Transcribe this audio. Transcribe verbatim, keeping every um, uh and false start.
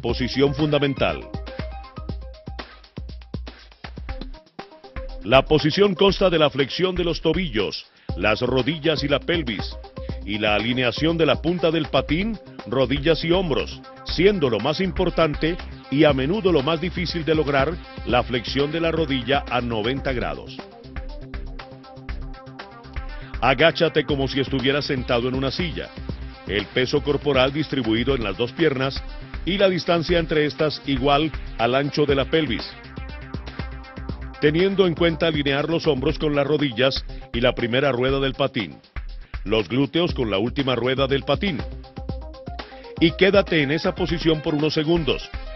Posición fundamental. La posición consta de la flexión de los tobillos, las rodillas y la pelvis, y la alineación de la punta del patín, rodillas y hombros, siendo lo más importante y a menudo lo más difícil de lograr la flexión de la rodilla a noventa grados. Agáchate como si estuvieras sentado en una silla, el peso corporal distribuido en las dos piernas y la distancia entre estas igual al ancho de la pelvis, teniendo en cuenta alinear los hombros con las rodillas y la primera rueda del patín, los glúteos con la última rueda del patín. Y quédate en esa posición por unos segundos,